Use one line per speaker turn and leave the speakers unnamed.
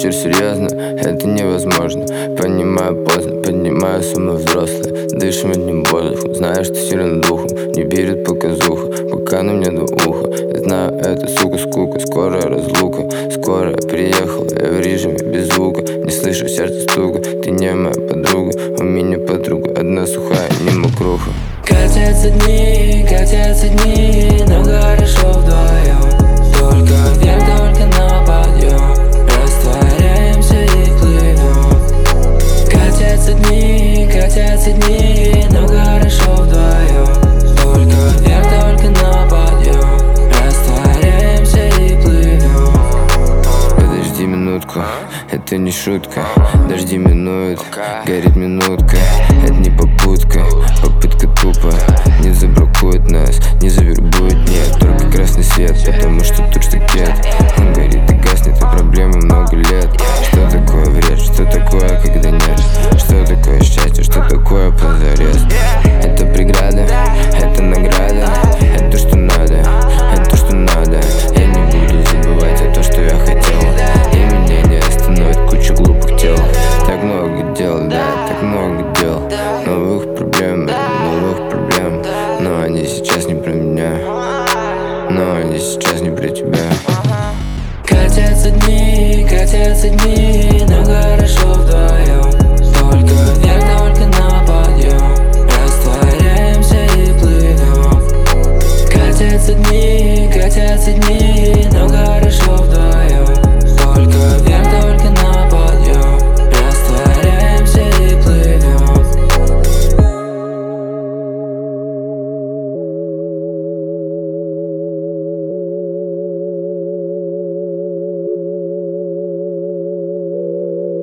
вечер, серьезно, это невозможно. Понимаю поздно, поднимаю суммы взрослые. Дышим одним воздухом, знаю, что сильно духом. Не берет показуха, пока на мне до уха. Я знаю, это, сука, скука, скорая разлука. Скоро я приехал, я в режиме без звука. Не слышу сердца стука, ты не моя подруга. У меня подруга одна сухая, не мокруха.
Катятся дни, нам хорошо вдвоем. Только вверх, только на подъем. Растворяемся и плывем. Катятся дни, нам хорошо вдвоем. Только вверх, только на подъем. Растворяемся и плывем.
Подожди минутку, это не шутка. Дожди минуют, горит минутка. Это не попутка, попытка тупо. Не забракует нас, не завербует, нет. Только красный свет, потому что тут штакет. Он горит и гаснет, а проблемы много лет. Что такое вред, что такое, когда нет? Что такое счастье, что такое позарез? Это преграда, это награда. Это то, что надо, это то, что надо. Я не буду забывать о том, что я хотел. И меня не остановит куча глупых тел. Так много дел, да, так много дел. Новых проблем, но они сейчас не про меня. Но они сейчас не про тебя.
Катятся дни, нам хорошо вдвоем. Только вверх, только на подъем. Растворяемся и плывем. Катятся дни,